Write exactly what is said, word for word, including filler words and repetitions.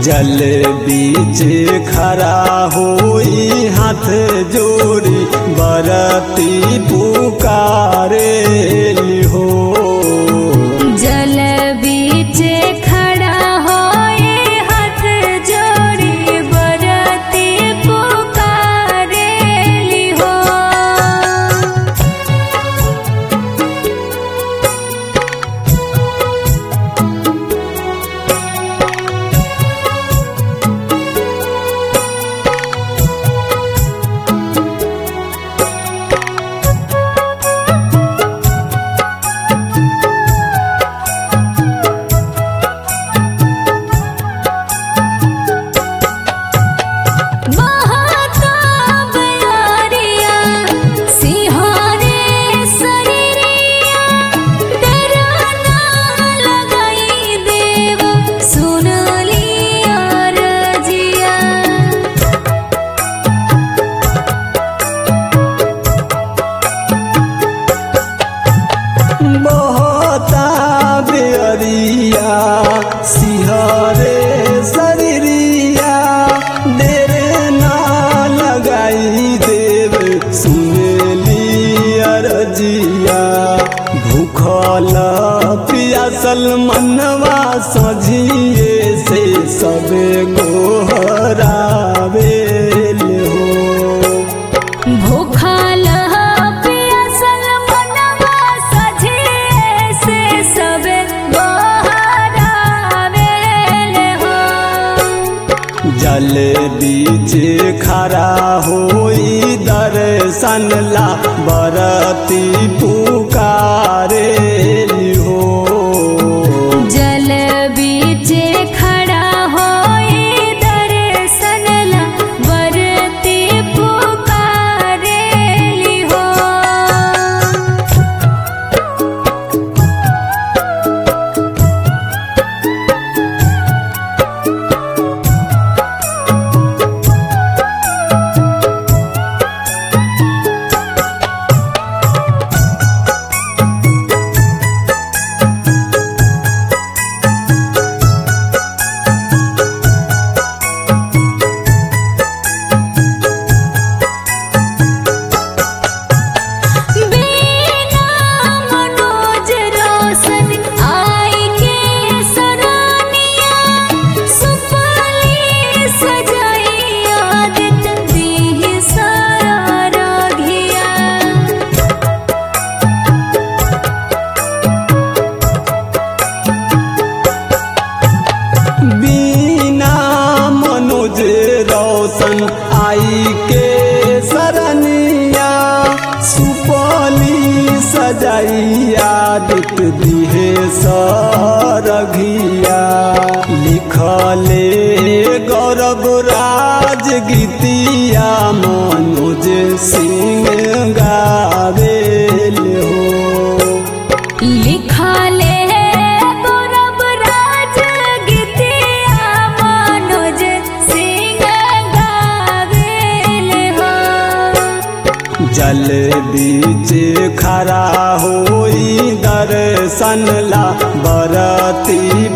जल बीच खड़ा होई हाथ जोड़ी बरती पुकारे हो। जल बीच खड़ा होए हाथ जोड़ी बरती पुकारे हो। सिहरे शरीरिया देर ना लगाई देव सुनेली अरजिया। भूखल पियासल मनवा सझिए से सबे गोहरावे हो। भूखल पियासल मनवा सझिए से सबे जल बीच खड़ा होई दर्शन ला बरती पुकारे हो। जल बीच खड़ा होई दर्शन ला बरती पुकारे हो। आई के सरनिया सुपली सजाइया दित दिहे सरघिया। लिखले गौरव राज गीतिया मनोज सिंह गावेल हो। लिखले जल बीच खड़ा होई दर्शन ला बरती